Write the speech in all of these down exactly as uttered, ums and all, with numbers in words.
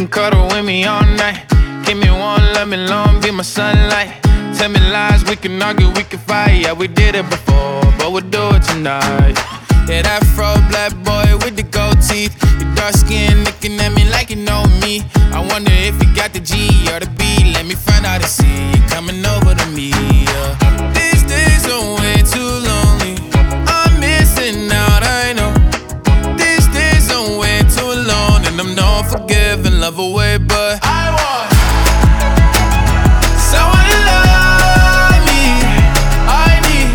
can cuddle with me all night. Give me one, love me long, be my sunlight. Tell me lies, we can argue, we can fight. Yeah, we did it before, but we'll do it tonight. Yeah, that fro black boy with the gold teeth. Your dark skin looking at me like you know me. I wonder if you got the G or the B. Let me find out and see you coming over to me. Yeah. These days are way too lonely. I'm missing out, I know. These days are way too alone, and I'm not forgiving, love away, but I want someone to love me. I need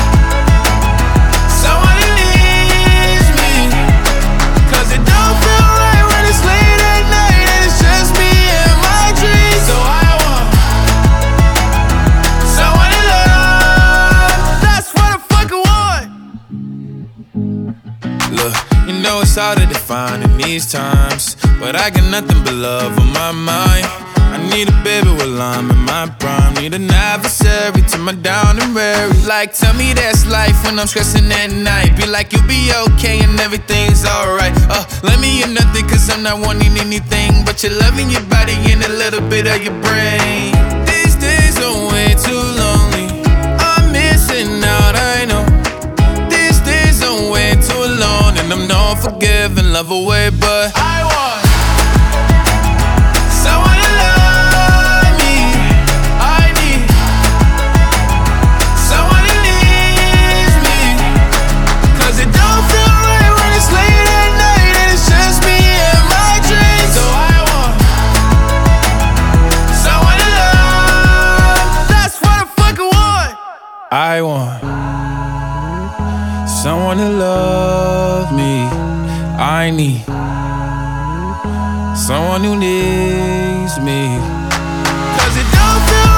someone who needs me. Cause it don't feel right when it's late at night and it's just me and my dreams. So I want someone to love. That's what I fucking want. Look, you know it's hard to define in these times, but I got nothing but love on my mind. I need a baby while I'm in my prime. Need an adversary to my down and weary. Like, tell me that's life when I'm stressing at night. Be like, you'll be okay and everything's alright. Uh, let me hear nothing cause I'm not wanting anything but your love in your body and a little bit of your brain. These days are way too lonely. I'm missing out, I know. These days are way too alone, and I'm not forgiving, love away, but I want someone to love me. I need someone who needs me. Cause it don't feel right when it's late at night and it's just me and my dreams. So I want someone to love. That's what I fucking want. I want someone to love me. I need someone who needs me. Cause it don't feel